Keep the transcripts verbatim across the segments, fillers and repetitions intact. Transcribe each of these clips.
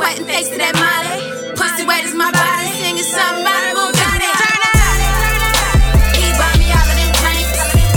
sweating thanks to that Molly. Pussy wet as my body, singing something about it, Bugatti. He bought me all of them drinks.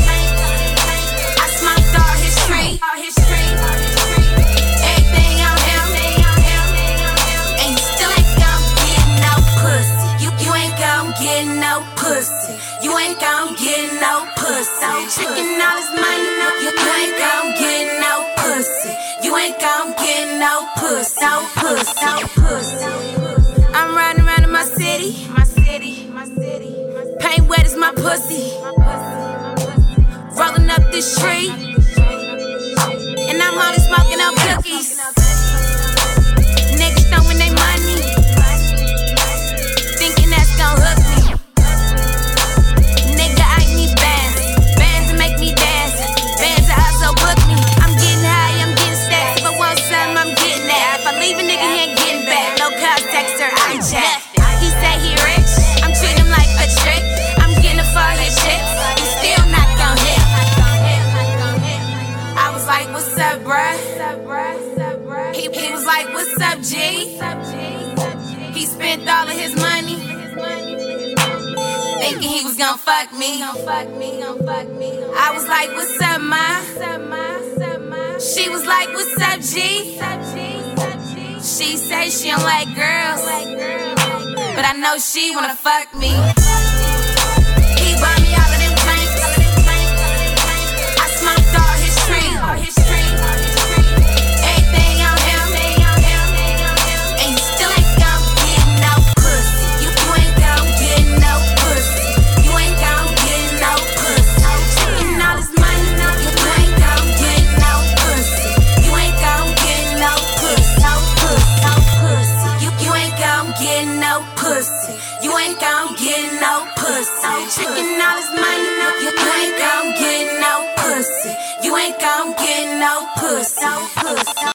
I smoked all his street. Everything on him. And you still ain't gon' get no pussy. You, you ain't gon' get no pussy. You ain't gon' get no pussy. Tricking all his money. You, you ain't gon' get no pussy. You ain't gon' get no pussy. No pussy. No pussy. I'm riding around in my city. My city. My city. Paint wet as my pussy. Rolling up this tree. And I'm only smoking on cookies. Niggas throwing they money. Thinking that's gon' hook me. Nigga, I need bands. Bands that make me dance. Bands that also book me. I'm getting high, I'm getting stacks. If I want something, I'm getting that. If I leave a nigga, he ain't getting back. No contact, sir, I'm jack. He say he rich, I'm treating him like a trick. I'm getting it for his chips. He still not gon' hit. I was like, what's up, bruh? He, he was like, what's up, G? He spent all of his money thinking he was gon' fuck me. I was like, what's up, ma? She was like, what's up, G? She say she don't like girls, but I know she wanna fuck me. He bought me all of them drinks. I smoked all his street. Everything on him. And you still ain't gon' get no pussy. You, you ain't gon' get no pussy. You ain't gon' get no pussy. Taking all his money. You, you ain't gon' get no pussy. You ain't gon' get no pussy. No pussy. No pussy. You, you ain't gon' get no pussy. You ain't gon' get no pussy. Taking all his money. You, you ain't gon' get no pussy. You ain't gon' get no pussy. No pussy.